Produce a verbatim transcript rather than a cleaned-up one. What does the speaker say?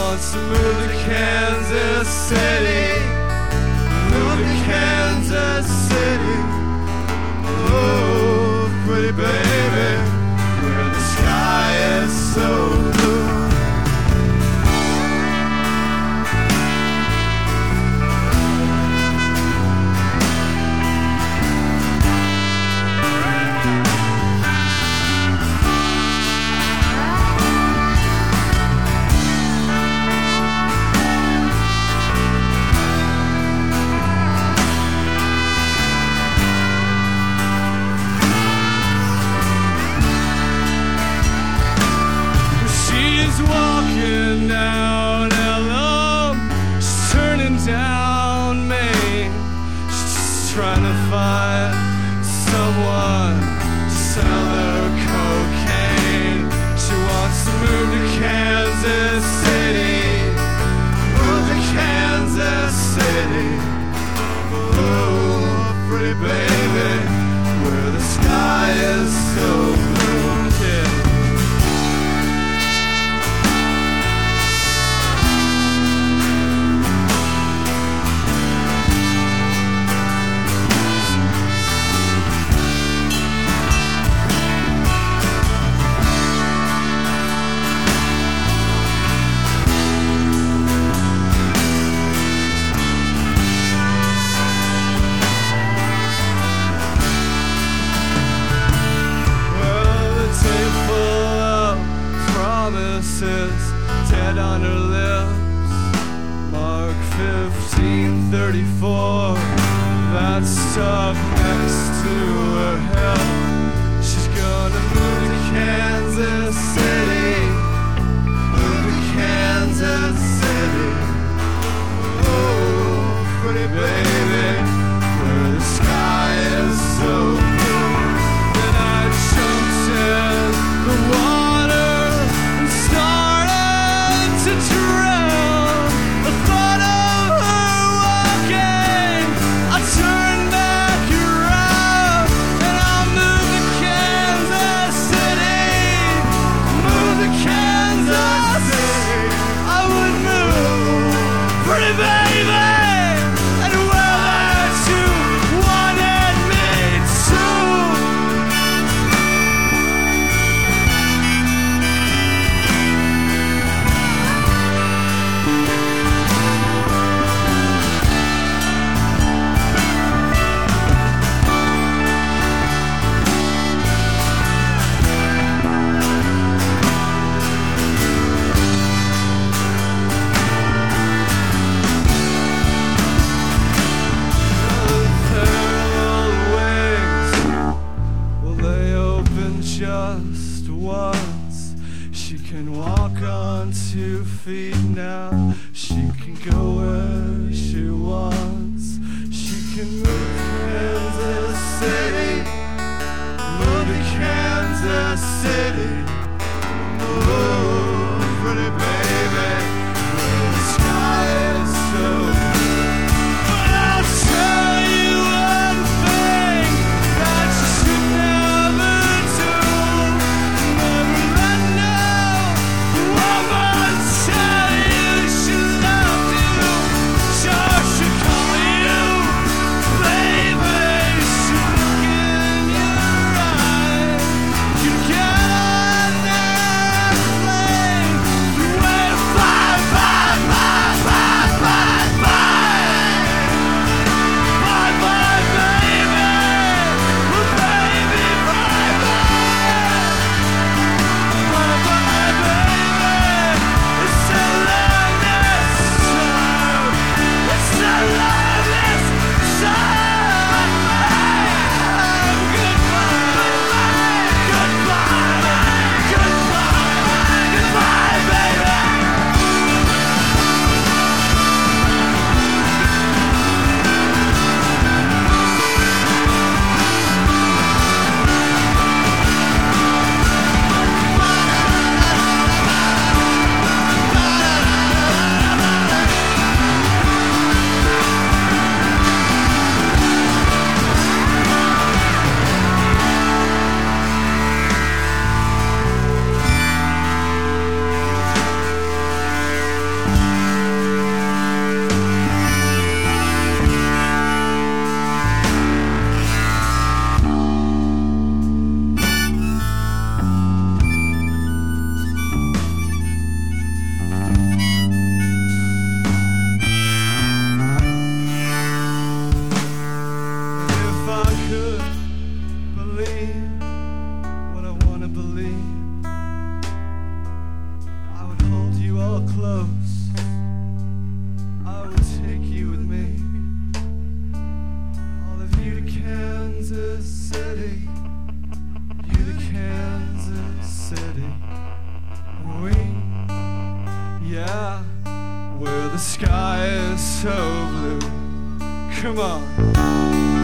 wants to move to Kansas City. Move to Kansas City. Oh, pretty baby, where the sky is so blue. Walking down Elm, she's turning down Main. She's just trying to find someone to sell her cocaine. She wants to move to Kansas City. Move to Kansas City. Oh, pretty baby, where the sky is so blue. Yeah. Dead on her lips. Mark fifteen thirty-four. That's stuck next to her hip. She's gonna move to Kansas City. Move to Kansas City. Oh, pretty baby, where the sky is so blue. Then I jumped in the water and started to drown. The thought of her walking, I turned back around, and I moved to Kansas City. Moved to Kansas City. I would move, pretty baby, and well that you wanted me to. Just once, she can walk on two feet now. She can go where she wants. She can move to Kansas City. Move to Kansas City. Oh, pretty baby, where the sky is so blue. But I'll tell you one thing that you should never do. Never let no woman tell you she loved you. close, I will take you with me. All of you to Kansas City, you to Kansas City. We, yeah, where the sky is so blue. Come on.